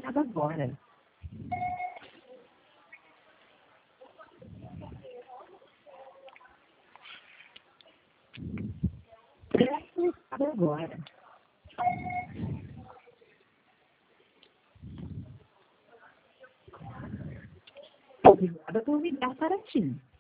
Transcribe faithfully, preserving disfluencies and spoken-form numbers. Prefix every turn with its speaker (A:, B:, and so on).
A: ligado agora. Preste ligado agora. Obrigada por ligar para ti.